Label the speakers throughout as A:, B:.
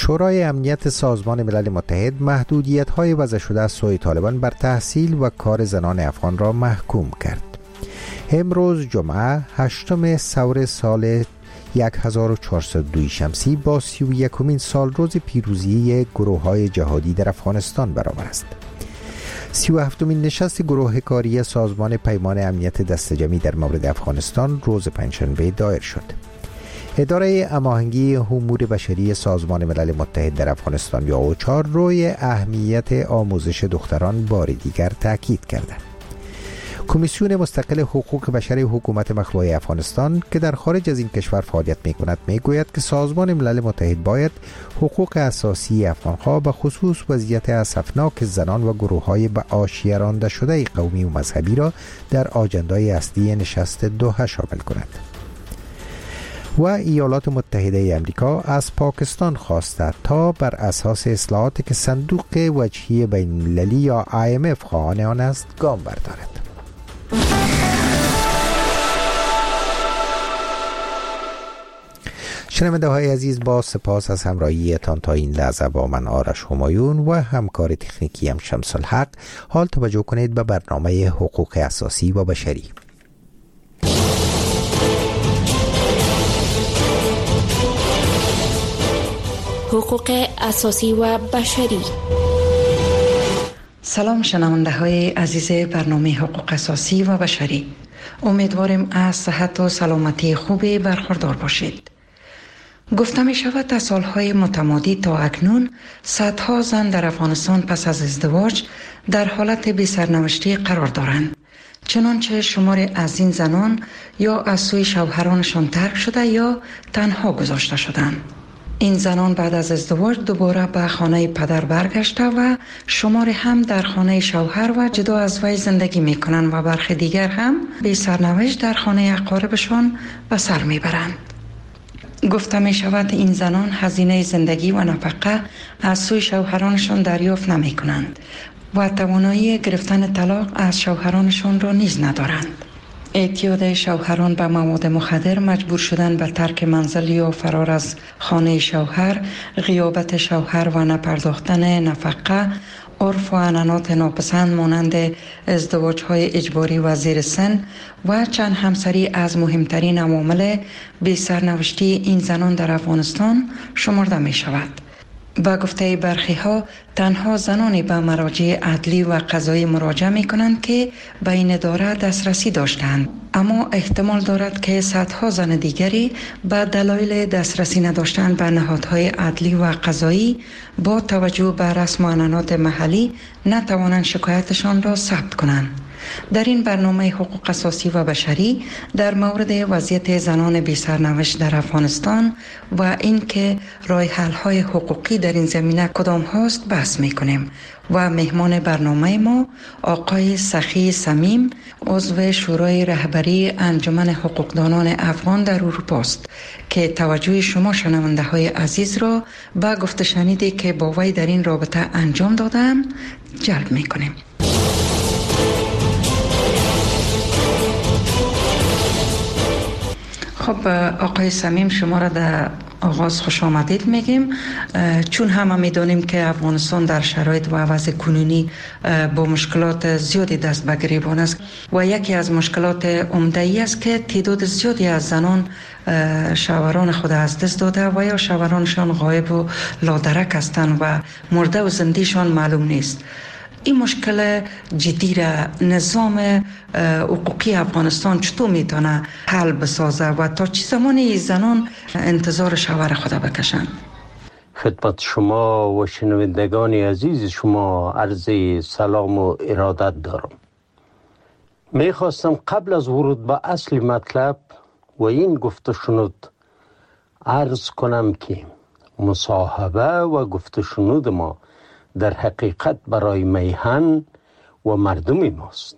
A: شورای امنیت سازمان ملل متحد محدودیت‌های وضع شده از سوی طالبان بر تحصیل و کار زنان افغان را محکوم کرد. امروز جمعه 8 ثور سال 1402 شمسی با 31مین سال روز پیروزی گروه‌های جهادی در افغانستان برابر است. 37مین نشست گروه کاری سازمان پیمان امنیت دست جمعی در مورد افغانستان روز پنجشنبه دایر شد. اداره هماهنگی امور بشری سازمان ملل متحد در افغانستان یا اوچار روی اهمیت آموزش دختران بار دیگر تاکید کرده. کمیسیون مستقل حقوق بشر حکومت مخلوع افغانستان که در خارج از این کشور فعالیت می‌کند میگوید که سازمان ملل متحد باید حقوق اساسی افغان‌ها به خصوص وضعیت اسفناک زنان و گروه‌های به آشیه رانده شده قومی و مذهبی را در آجندای اصلی نشست دوحه شامل کند. و ایالات متحده امریکا از پاکستان خواسته تا بر اساس اصلاحاتی که صندوق وجهی بین المللی یا IMF خواهان آن است گام بردارد. شنونده های عزیز، با سپاس از همراهیتان تا این لحظه با من آرش همایون و همکار تکنیکی هم شمس الحق. حال توجه کنید به برنامه حقوق اساسی و بشری.
B: حقوق اساسی و بشری.
C: سلام شنونده های عزیز برنامه حقوق اساسی و بشری. امیدواریم از صحت و سلامتی خوبی برخوردار باشید. گفته می شود از سالهای متمادی تا اکنون صدها زن در افغانستان پس از ازدواج در حالت بی سرنوشتی قرار دارند. چنانچه شماری از این زنان یا از سوی شوهرانشان ترک شده یا تنها گذاشته شدند. این زنان بعد از ازدواج دوباره به خانه پدر برگشته و شماری هم در خانه شوهر و جدا از وی زندگی می کنند و برخی دیگر هم بی سرنوشت در خانه اقاربشان به سر می برند. گفته می شود این زنان هزینه زندگی و نفقه از سوی شوهرانشان دریافت نمی کنند و توانایی گرفتن طلاق از شوهرانشان را نیز ندارند. اعتیاد شوهران به مواد مخدر، مجبور شدن به ترک منزل یا فرار از خانه شوهر، غیابت شوهر و نپرداختن نفقه، عرف و عنعنات ناپسند مانند ازدواج‌های اجباری و زیر سن و چند همسری از مهمترین عوامل بی سرنوشتی این زنان در افغانستان شمرده می شود. با گفته برخی ها تنها زنانی به مراجع عدلی و قضایی مراجعه می کنند که به این اداره دسترسی داشتند، اما احتمال دارد که صدها زن دیگری به دلایل دسترسی نداشتن به نهادهای عدلی و قضایی با توجه به رسم و عنعنات محلی نتوانند شکایتشان را ثبت کنند. در این برنامه حقوق اساسی و بشری در مورد وضعیت زنان بی سرنوشت در افغانستان و اینکه راه حل های حقوقی در این زمینه کدام هاست بحث میکنیم و مهمان برنامه ما آقای سخی صمیم، عضو شورای رهبری انجمن حقوقدانان افغان در اروپا است که توجه شما شنونده های عزیز را به گفته شنیدی که با وی در این رابطه انجام دادم جلب میکنیم. خب آقای صمیم، شما را در آغاز خوش آمدید میگیم، چون همه میدونیم که افغانستان در شرایط و وضع کنونی با مشکلات زیادی دست به گریبان است و یکی از مشکلات عمده ای است که تعداد زیادی از زنان شوهران خود از دست داده و یا شوهرانشان غایب و لادرک هستند و مرده و زندهشان معلوم نیست. این مشکل جدی را نظام حقوقی افغانستان چطور میتونه حل بسازه و تا چه زمانی زنان انتظار شوهر خود بکشن؟
D: خدمت شما و شنوندگان عزیز شما عرض سلام و ارادت دارم. میخواستم قبل از ورود به اصل مطلب و این گفته شنود عرض کنم که مصاحبه و گفته شنود ما در حقیقت برای میهن و مردم ماست،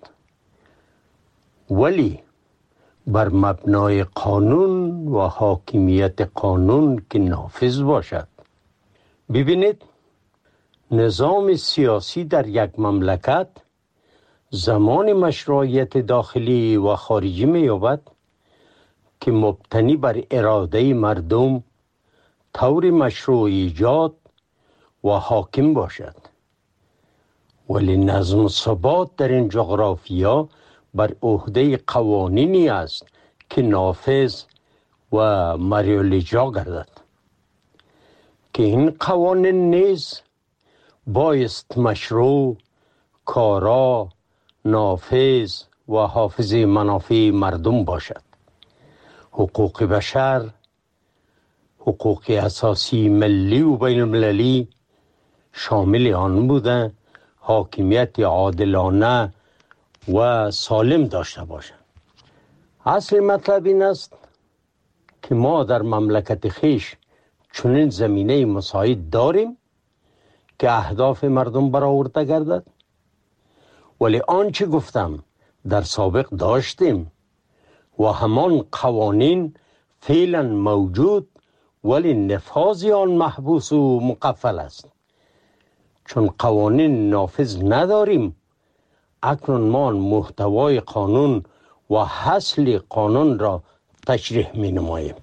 D: ولی بر مبنای قانون و حاکمیت قانون که نافذ باشد. ببینید، نظام سیاسی در یک مملکت زمان مشروعیت داخلی و خارجی می‌یابد که مبتنی بر اراده مردم طور مشروع ایجاد و حاکم باشد. ولی نظم و ثبات در این جغرافیا بر عهده قوانینی است که نافذ و مریالاجرا گردد، که این قوانین نیز بایست مشروع، کارا، نافذ و حافظ منافع مردم باشد. حقوق بشر، حقوق اساسی ملی و بین المللی شامل آن بوده حاکمیت عادلانه و سالم داشته باشد. اصل مطلب این است که ما در مملکت خیش چنین زمینه مساعد داریم که اهداف مردم برآورده گردد. ولی آنچه گفتم در سابق داشتیم و همان قوانین فعلا موجود، ولی نفاذ آن محبوس و مقفل است. چون قوانین نافذ نداریم، اکنون ما محتوای قانون و اصل قانون را تشریح می نماییم.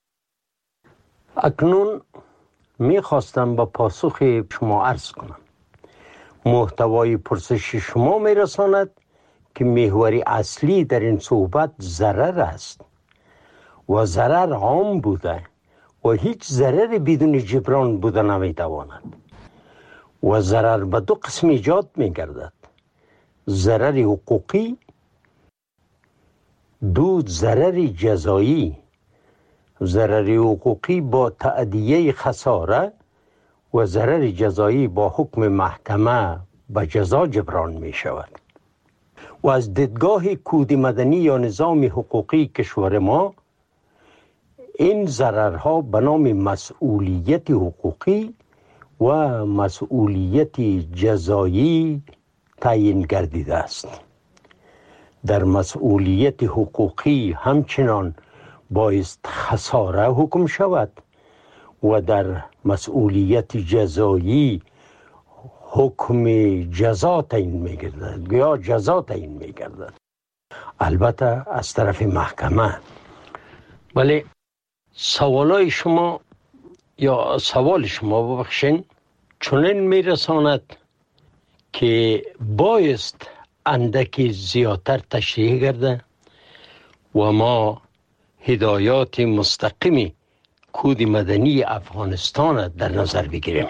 D: اکنون می خواستم با پاسخ شما عرض کنم. محتوای پرسش شما می رساند که محور اصلی در این صحبت ضرر است و ضرر عام بوده و هیچ ضرر بدون جبران بوده نمی تواند. و ضرر به دو قسم ایجاد می گردد: ضرر حقوقی، دو ضرر جزایی. ضرر حقوقی با تأدیه خساره و ضرر جزایی با حکم محکمه به جزا جبران می شود. و از دیدگاه کود مدنی یا نظام حقوقی کشور ما، این ضررها به نام مسئولیت حقوقی و مسئولیت جزایی تعیین گردیده است. در مسئولیت حقوقی همچنان بایست خساره حکم شود و در مسئولیت جزایی حکم جزا تعیین می‌گردد یا جزا تعیین می‌گردد، البته از طرف محکمه. ولی سوال شما ببخشین چنین میرساند که بایست اندکی زیادتر تشریح گرده و ما هدایات مستقیمی کود مدنی افغانستان در نظر بگیریم.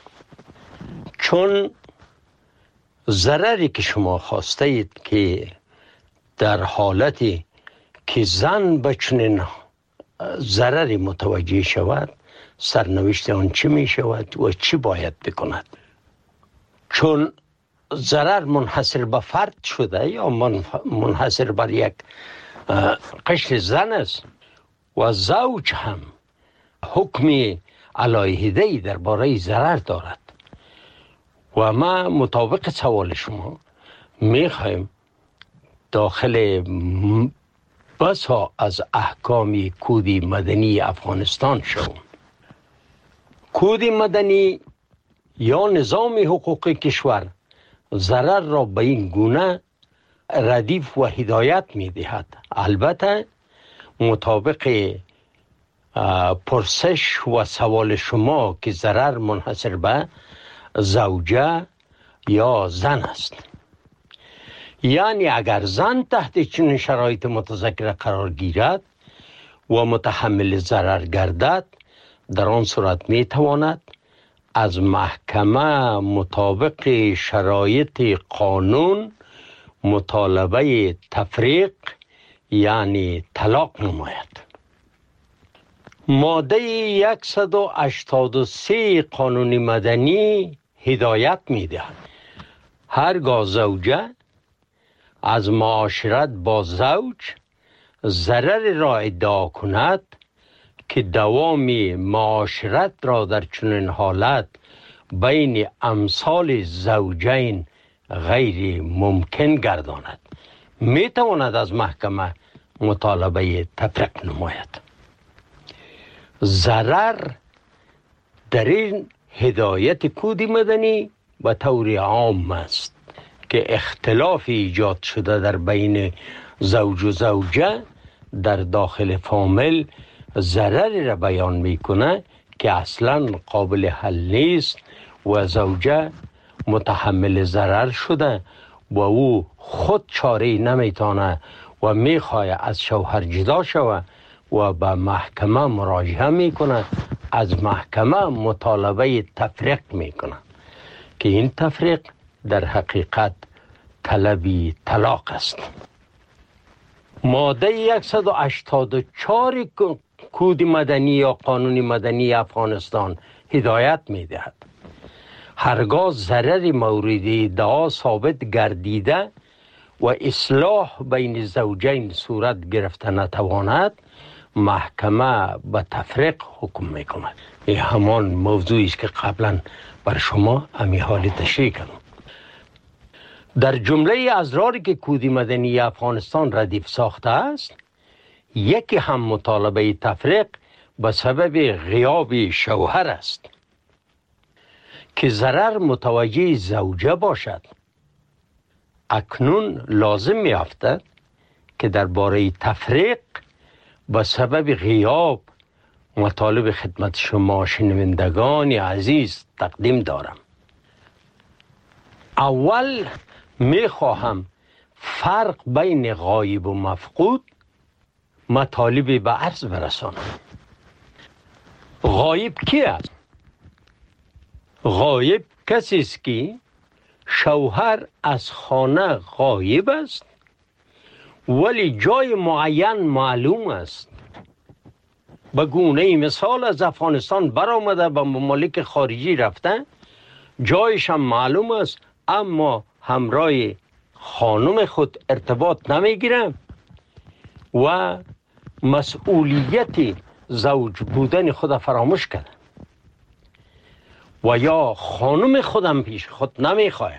D: چون ضرری که شما خواسته اید که در حالتی که زن به چنین ضرری متوجه شود، سرنوشت آن چی می شود و چی باید بکند. چون ضرر منحصر به فرد شده یا منحصر بر یک قشر زن است و زوج هم حکم علیحده‌ای درباره ضرر دارد. و ما مطابق سوال شما میخوایم داخل بسا از احکام کود مدنی افغانستان شویم. کود مدنی یا نظام حقوقی کشور ضرر را به این گونه ردیف و هدایت می دهد. البته مطابق پرسش و سوال شما که ضرر منحصر به زوجه یا زن است، یعنی اگر زن تحت چنین شرایط متذکره قرار گیرد و متحمل ضرر گردد، در آن صورت می تواند از محکمه مطابق شرایط قانون مطالبه تفریق یعنی طلاق نماید. ماده 183 قانون مدنی هدایت می دهد هرگاه زوجه از معاشرت با زوج ضرر را ادعا کند که دوام معاشرت را در چنین حالت بین امثال زوجین غیر ممکن گرداند، می تواند از محکمه مطالبه تفریق نماید. ضرر در این هدایت کود مدنی به طور عام است که اختلاف ایجاد شده در بین زوج و زوجه در داخل فامیل ضرری را بیان میکنه که اصلا قابل حل نیست و زوجه متحمل ضرر شده و او خود چاره نمیتونه و میخواه از شوهر جدا شود و به محکمه مراجعه میکنه، از محکمه مطالبه تفریق میکنه که این تفریق در حقیقت طلبی طلاق است. ماده 184 کود مدنی یا قانون مدنی افغانستان هدایت میدهد هرگاه ضرر مورد ادعا ثابت گردیده و اصلاح بین زوجین صورت گرفته نتواند، محکمه به تفریق حکم میکند. این همان موضوعی است که قبلا بر شما امی حال تشریح کردم. در جمله ازراری که کود مدنی افغانستان ردیف ساخته است، یکی هم مطالبه تفریق به سبب غیاب شوهر است که ضرر متوجه زوجه باشد. اکنون لازم می افتد که درباره تفریق به سبب غیاب مطالب خدمت شما شنوندگان عزیز تقدیم دارم. اول می خواهم فرق بین غایب و مفقود مطالبی به عرض برسانم. غایب کی است؟ غایب کسی است که شوهر از خانه غایب است ولی جای معین معلوم است. به گونه مثال از افغانستان برآمده به ممالک خارجی رفته، جایش هم معلوم است اما همراه خانم خود ارتباط نمیگیره و مسئولیت زوج بودن خود فراموش کرده و یا خانم خودم پیش خود نمیخواه.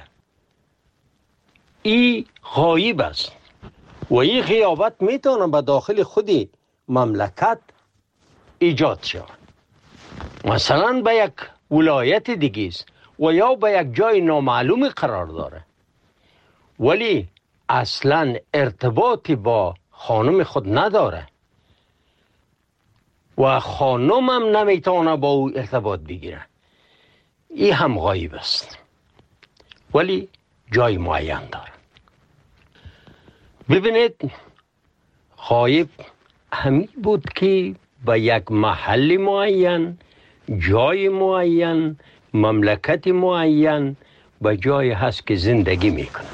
D: این غایب است و این غیابت میتونه به داخل خودی مملکت ایجاد شود. مثلا به یک ولایت دیگه است و یا به یک جای نامعلوم قرار داره ولی اصلا ارتباطی با خانم خود نداره و خانم هم نمیتونه با او ارتباط بگیره. این هم غایب است ولی جای معین داره. ببینید، غایب همین بود که به یک محل معین، جای معین، مملکت معین به جای هست که زندگی میکنه.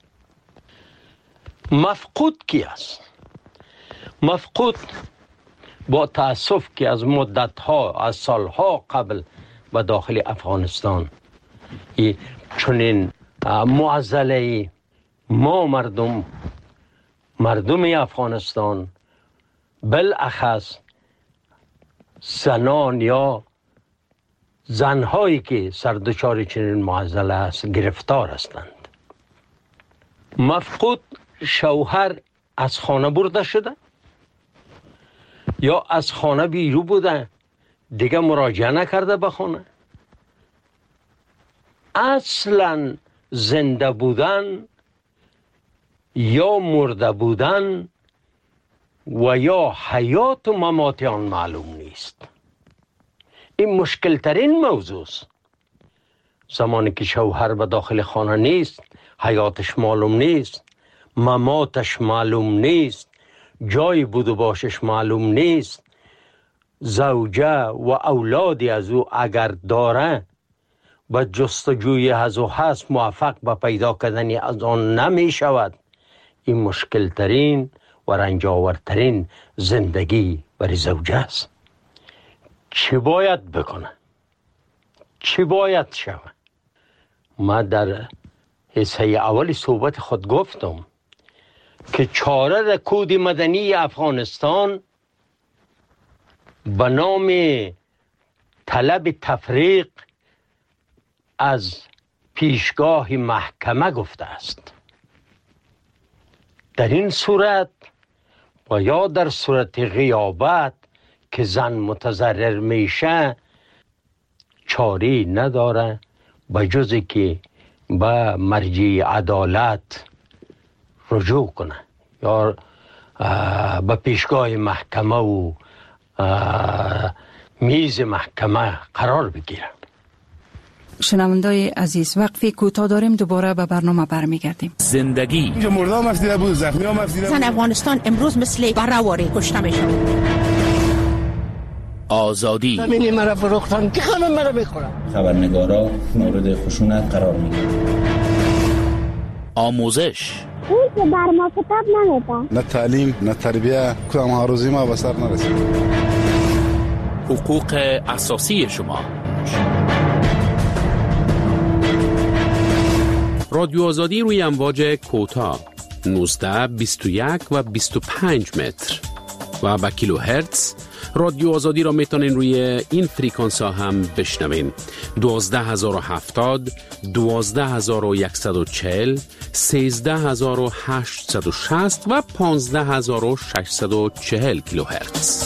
D: مفقود کی است؟ مفقود با تأسف که از مدتها، از سالها قبل به داخل افغانستان چنین معضله ما مردم افغانستان بالاخص زنان یا زنهایی که سردچار چنین معضله است گرفتار هستند. مفقود شوهر از خانه برده شده یا از خانه بیرون بوده، دیگه مراجعه نکرده به خانه. اصلا زنده بودن یا مرده بودن و یا حیات و ممات آن معلوم نیست. این مشکل ترین موضوع است. زمانی که شوهر به داخل خانه نیست، حیاتش معلوم نیست، مماتش معلوم نیست، جای بود و باشش معلوم نیست، زوجه و اولادی از او اگر داره به جستجوی از او هست موفق به پیدا کردن از آن نمی شود. این مشکل ترین و رنجاورترین زندگی برای زوجه است. چی باید بکنه؟ چی باید شود؟ ما در حصه اول صحبت خود گفتم که چاره در کود مدنی افغانستان به نام طلب تفریق از پیشگاه محکمه گفته است. در این صورت و یا در صورت غیابت که زن متضرر میشه چاری نداره به جز که به مرجع عدالت رجوع کنه یا به پیشگاه محکمه و میز محکمه قرار بگیره.
C: شنوندای عزیز وقفی کوتاه داریم، دوباره به برنامه برمیگردیم.
E: زندگی
F: اینجا مرده هم افزیده بود، زخمی هم افزیده بود.
G: زن افغانستان امروز مثل بره‌واری کشته میشه.
E: آزادی
H: زمینی مرا فروختن که همه مرا بخورن.
I: خبرنگارا مورد خشونت قرار میگیرن.
E: آموزش
J: اون که بر ما کتاب نمیده.
F: نه تعلیم نه تربیه، کدام هر ما به سر نرسید.
E: حقوق اساسی شما. رادیو آزادی روی امواج کوتاه 19 21 و 25 متر و با کیلو هرتز. رادیو آزادی را میتونین روی این فریکانس ها هم بشنوین. 12070 12140 13860 و 15640 کیلو هرتز.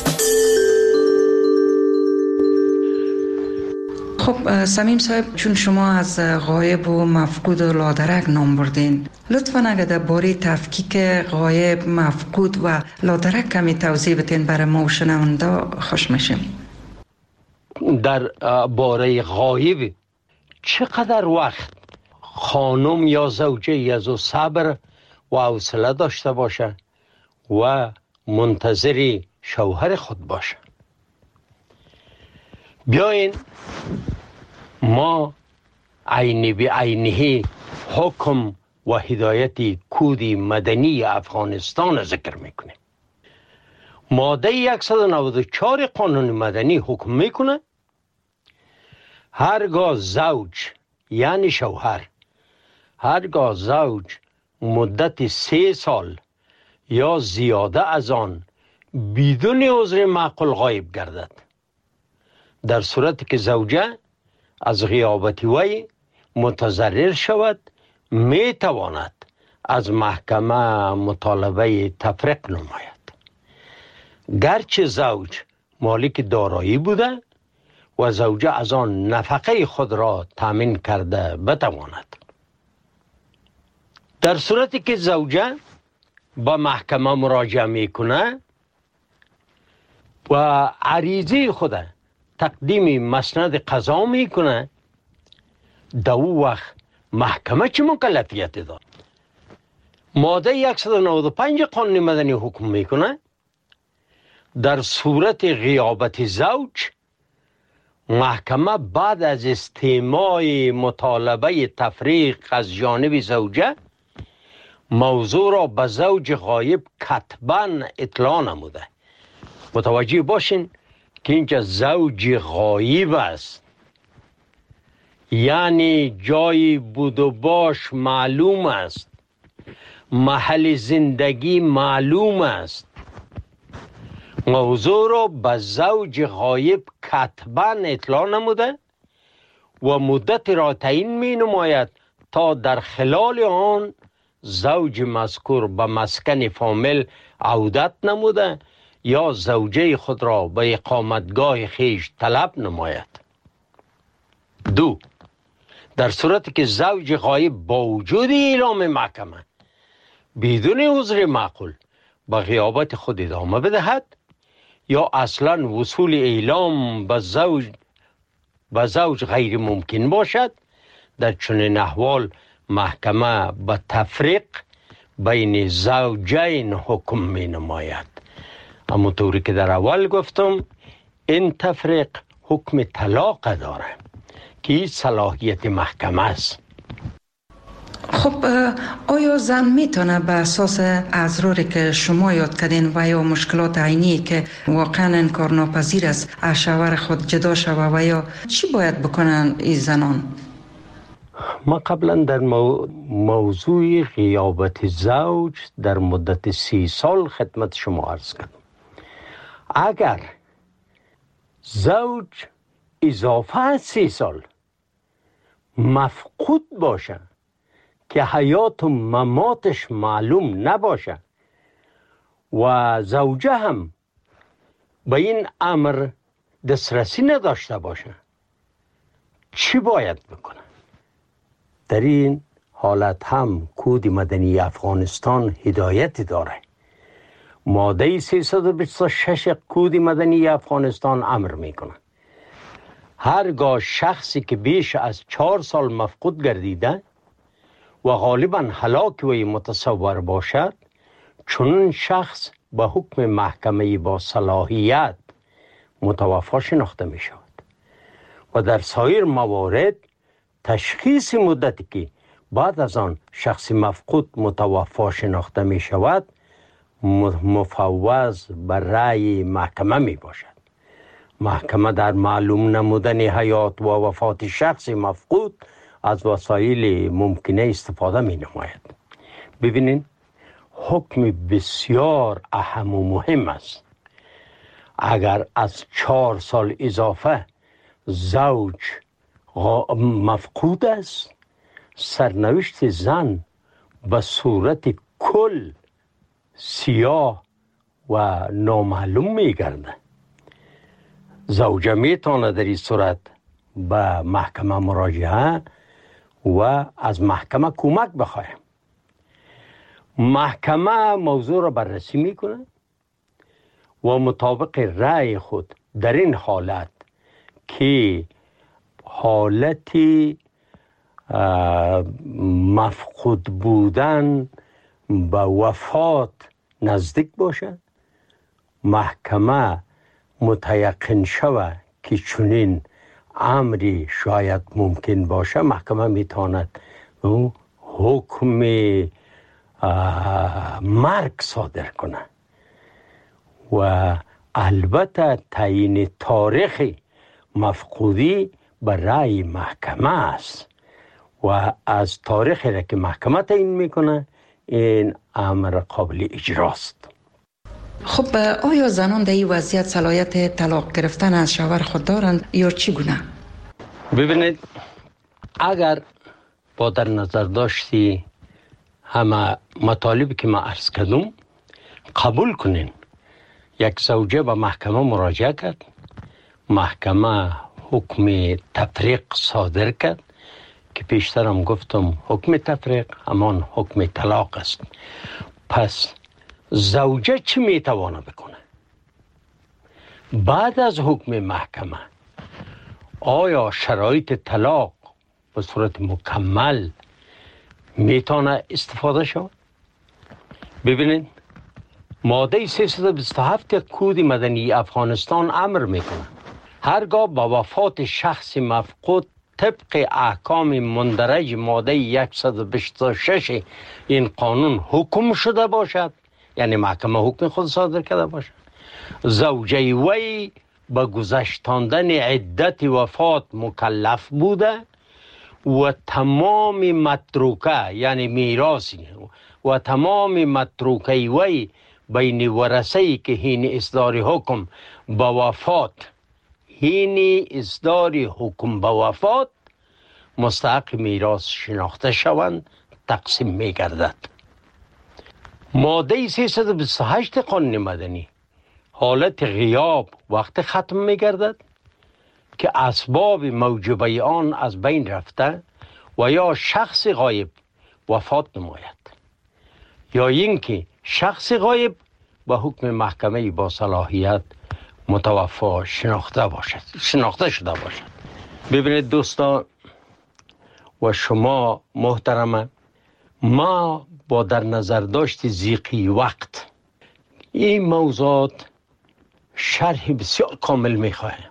C: خب سمیم صاحب، چون شما از غایب و مفقود و لادرک نام بردین، لطفاً اگر در باره تفکیک غایب، مفقود و لادرک کمی توضیح بدین برای ما و شنونده خوش میشیم.
D: در باره غایب چقدر وقت خانم یا زوجه از او صبر و حوصله داشته باشه و منتظر شوهر خود باشه. بیاین ما عینی به عینه حکم و هدایت کود مدنی افغانستان ذکر میکنه. ماده 194 قانون مدنی حکم میکنه هرگاه زوج یعنی شوهر، هرگاه زوج مدت 3 سال یا زیاده از آن بدون عذر معقول غایب گردد، در صورتی که زوجه از غیابت وی متضرر شود، می تواند از محکمه مطالبه تفریق نماید. گرچه زوج مالک دارایی بوده و زوجه از آن نفقه خود را تامین کرده بتواند. در صورتی که زوجه با محکمه مراجعه میکنه و عریضه خود تقدیم مسند قضا میکنه، در او وقت محکمه چه مکلفیت داد؟ ماده 195 قانون مدنی حکم میکنه در صورت غیابت زوج، محکمه بعد از استماع مطالبه تفریق از جانب زوجه موضوع را به زوج غایب کتباً اطلاع نموده. متوجه باشین که اینجا زوج غایب است، یعنی جای بود و باش معلوم است، محل زندگی معلوم است. موضوع را به زوج غایب کتباً اطلاع نموده و مدت را تعیین می نماید تا در خلال آن زوج مذکور به مسکن فامیل عودت نموده یا زوجه خود را به اقامتگاه خیش طلب نماید. 2. در صورتی که زوج غایب با وجود اعلام محکمه بدون عذر معقول به غیابت خود ادامه بدهد یا اصلا وصول اعلام به زوج غیر ممکن باشد، در چنین احوال محکمه به تفریق بین زوجین حکم می نماید. اما طوری که در اول گفتم، این تفریق حکم طلاق داره که صلاحیت محکمه است.
C: خب آیا زن میتونه به اساس اضراری که شما یاد کردین و یا مشکلات عینی که واقعا انکارناپذیر است از شوهر خود جدا شوه و یا چی باید بکنن این زنان؟
D: ما قبلا در موضوع غیابت زوج در مدت 30 سال خدمت شما عرض کردم. اگر زوج اضافه از 30 سال مفقود باشه که حیات و مماتش معلوم نباشه و زوجه هم به این امر دسترسی نداشته باشه، چی باید بکنه؟ در این حالت هم کود مدنی افغانستان هدایت داره. ماده 326 کود مدنی افغانستان امر میکنه هرگاه شخصی که بیش از 4 سال مفقود گردیده و غالبا هلاک وی متصور باشد، چون شخص به حکم محکمه با صلاحیت متوفی شناخته می شود و در سایر موارد تشخیص مدتی که بعد از آن شخص مفقود متوفی شناخته می شود مفوض بر رأی محکمه می باشد. محکمه در معلوم نمودن حیات و وفات شخص مفقود از وسایل ممکنه استفاده می نماید. ببینید حکم بسیار اهم و مهم است. اگر از 4 سال اضافه زوج مفقود است، سرنوشت زن به صورت کل سیاه و نامعلوم می گرده. زوجه می تواند در این صورت به محکمه مراجعه و از محکمه کمک بخواهد. محکمه موضوع را بررسی می کند و مطابق رأی خود در این حالت که حالت مفقود بودن به وفات نزدیک باشد، محکمه متیقن شود که چنین امری شاید ممکن باشه، محکمه میتواند حکم مرگ صادر کنه و البته تعیین تاریخ مفقودی به رأی محکمه است و از تاریخی را که محکمه تعیین میکنه این امر قابل اجراست.
C: خب آیا زنان در این وضعیت صلاحیت طلاق گرفتن از شوهر خود دارند یا چگونه؟
D: ببینید اگر با در نظر داشتی همه مطالبی که ما عرض کردم قبول کنین، یک زوجه به محکمه مراجعه کرد، محکمه حکم تفریق صادر کرد که پیشترم گفتم حکم تفریق همان حکم طلاق است. پس زوجه چی میتوانه بکنه؟ بعد از حکم محکمه آیا شرایط طلاق به صورت مکمل میتونه استفاده شود؟ ببینید ماده 327 کود مدنی افغانستان امر میکنه هرگاه با وفات شخص مفقود طبق احکام مندرج ماده 126 این قانون حکم شده باشد، یعنی محکمه حکم خود صادر کرده باشد، زوجه وی به گذشتاندن عدت وفات مکلف بوده و تمام متروکه یعنی میراثی و تمام متروکه وی بین ورثه‌ای که حین اصدار حکم به وفات مستحق میراث شناخته شوند تقسیم می گردد. ماده 328 قانون مدنی حالت غیاب وقت ختم می گردد که اسباب موجبه آن از بین رفته و یا شخص غایب وفات نماید یا اینکه شخص غایب به حکم محکمه با صلاحیت متوفی شناخته شده باشد. ببینید دوستان و شما محترمه، ما با در نظر داشت ضیقی وقت این موضوعات شرح بسیار کامل میخواهیم.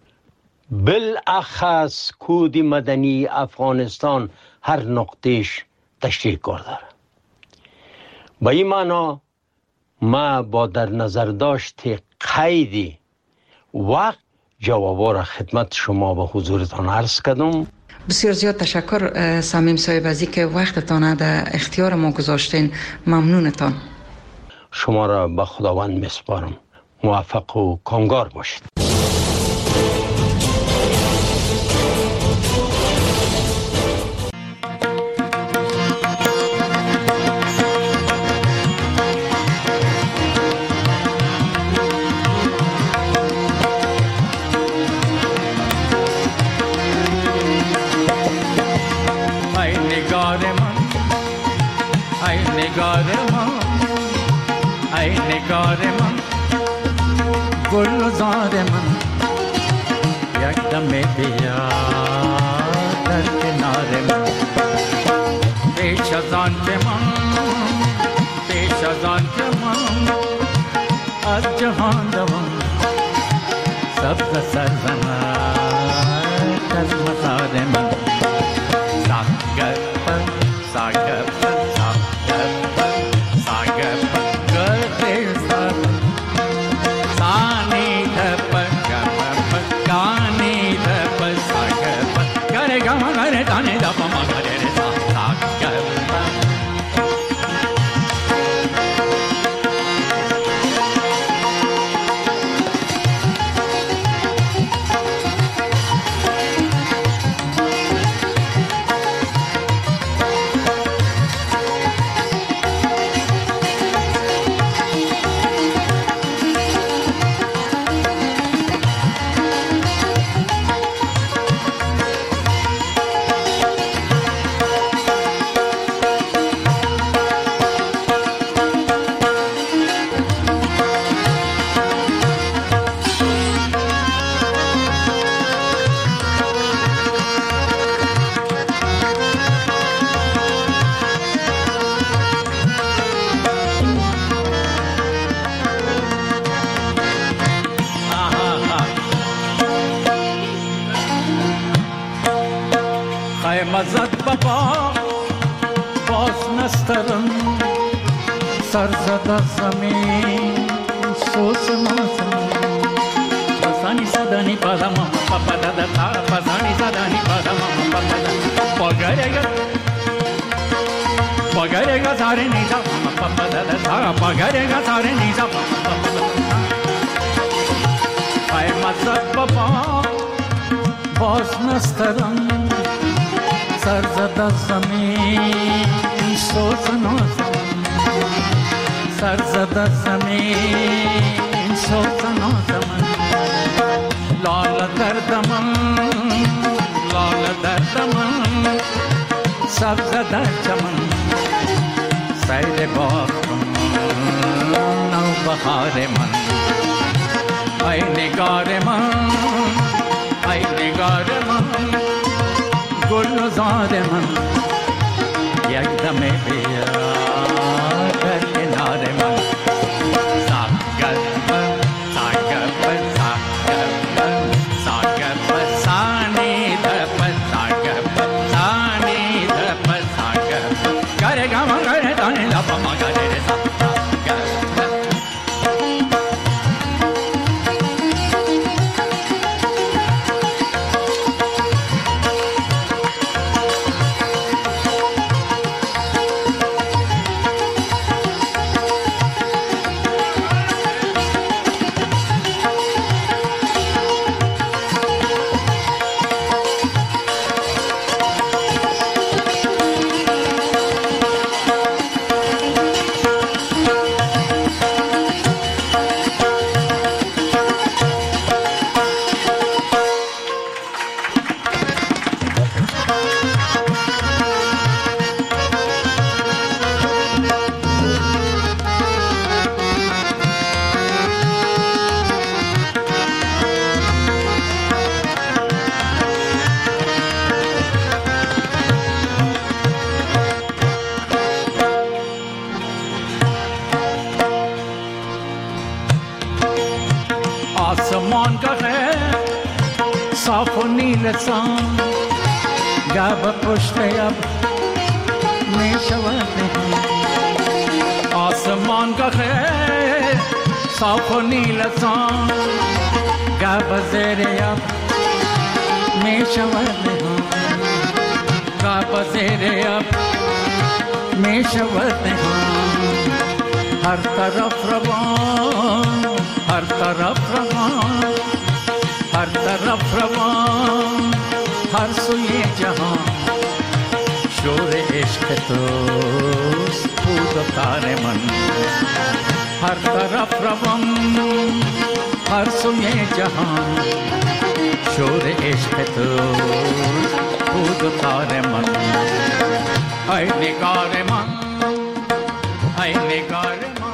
D: بالاخص کود مدنی افغانستان هر نقطهش تشریح کار داره. با این معنا ما با در نظر داشت قید وقت جوابا را خدمت شما به حضورتان عرض کردم.
C: بسیار زیاد تشکر صمیم صاحب از اینکه وقتتان در اختیار ما گذاشتین. ممنونتان.
D: شما را به خداوند میسپارم. موفق و کامگار باشید.
K: گلزار من یک دم بیا در کنار من، پیش از آن که من از جهان روم، سبز سرزند از مزار من.
L: مزد بابا باز نسترم، سر زد از زمین سوز نازم، پسانی زدنی پادم پاپا دادا تا، پسانی زدنی پادم پاپا دادا پاگرگا ساره نیزا پاپا دادا تا، پاگرگا ساره نیزا پاپا دادا. ای مزد بابا باز نسترم، سر زد از زمین سوز نازم، سر زد از زمین سوز نازم، لال دردم سبز در چمن، سیر باغ نو بهار من. ای نگار من، ای نگار من، گل زاد من، یک دم بیا در کنار من. آسمان کا ہے صاف و نیل سان، گاب پشت اب میں شواتے ہیں. آسمان کا ہے صاف و نیل سان، گاب زیر اب میں شواتے ہیں، گاب زیر اب میں شواتے ہیں. ہر طرف روان، ہر طرف روان، ہر طرف روان، ہر سوئے جہاں شور عشق توست خود و تار من. ہر طرف روان، ہر سوئے جہاں شور عشق توست خود و تار من. اے نگار من،